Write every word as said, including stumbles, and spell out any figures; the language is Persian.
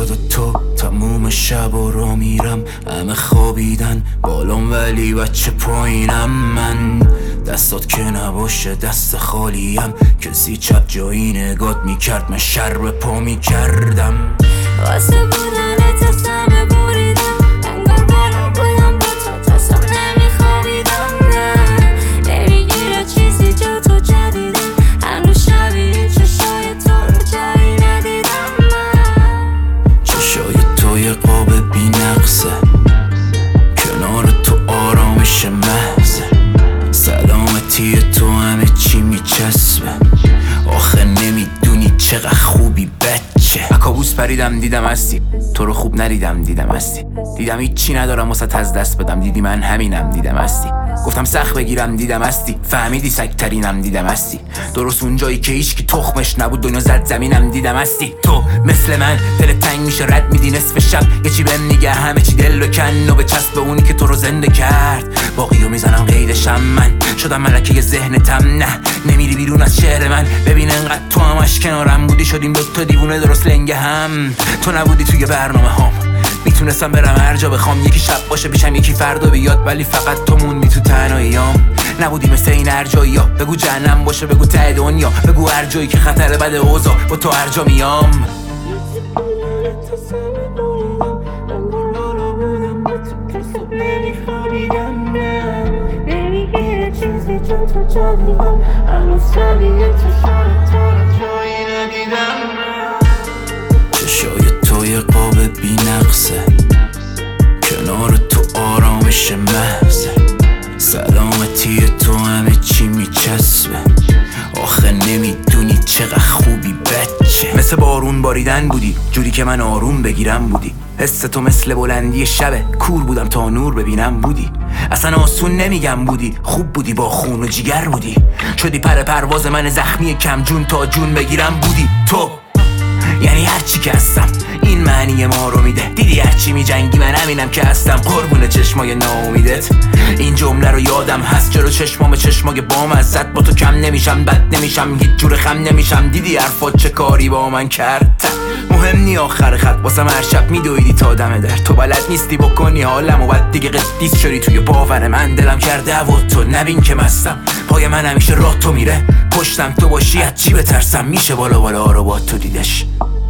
یاد تو تموم شب و رو میرم، همه خوابیدن بالام ولی بچه پایینم. من دستات که نباشه دست خالیم، کسی چپ جایی نگات میکرد من شر به پا میکردم. واسه بودنت از همه بریدم، انگار بالا بودم با تو تاستم نمیخوابیدم. نه نمیگیره چیزی جا تو جدیدم، هنوز شبیه چشای تو رو جایی ندیدم. من چشای تو یه قاب بی نقصه، کنار تو آرامش محضه، سلامتی تو همه چی میچسبه. آخه نمیدونی چقدر خوبی بچه. کابوس پریدم دیدم هستی، تو رو خوب نریدم دیدم هستی. دیدم هیچی ندارم واسه از دست بدم، دیدی من همینم دیدم هستی. گفتم سخت بگیرم دیدم هستی، فهمیدی سگترینم دیدم هستی. درست اونجایی که هیچکی تخمش نبود دنیا زد زمینم دیدم هستی. تو مثل من دل تنگ میشه رد میدی نصف شب، یه چی بهم میگه همه چی دل بکن و بچسب به اونی که تو رو زنده کرد. باقیو میزنم قیدشم، من شدم ملکه ذهنتم. نه نمیری بیرون از شهر من، ببین انقدر تو همش کنارم بودی شدیم دوتا دیوونه درست لنگه هم. تو نبودی توی برنامه هام، میتونستم برم هر جا بخوام، یکی شب باشه پیشم یکی فردا بیاد، ولی فقط تو موندی تو تنهاییام. نبودی مثل این هر جایی ها، بگو جهنم باشه بگو ته دنیا، بگو هر جایی که خطر بد اوضاع با تو هر جا میام. چشای تو یه قاب بی نقصه، کنار تو آرامش محضه، سلامتی تو همه چی میچسبه. آخه نمیدونی چقدر خوبی بچه. مثل بارون باریدن بودی، جوری که من آروم بگیرم بودی. حس تو مثل بلندی شبه، کور بودم تا نور ببینم بودی. اصلا آسون نمیگم بودی، خوب بودی با خون و جیگر بودی. شدی پر پرواز من زخمی کم جون تا جون بگیرم بودی. تو یعنی هرچی که هستم این معنی ما رو میده. دیدی هرچی میجنگی من همینم که هستم، قربون چشمای ناامیدت. این جمله رو یادم هست، چرا چشمام چشمای بام ازت، با تو کم نمیشم بد نمیشم هیچ جور خم نمیشم. دیدی حرفات چه کاری با من کرد. مهم نی آخر خط واسم هر شب میدویدی تا دم در، تو بلد نیستی بکنی حالم و بعد دیگه قدیس شدی توی باور من. دلم کرده و تو نبین که مستم، پای من همیشه راه تو میره، پشتم تو باشی از چی بترسم. میشه بالا بالا رو با تو دیدش.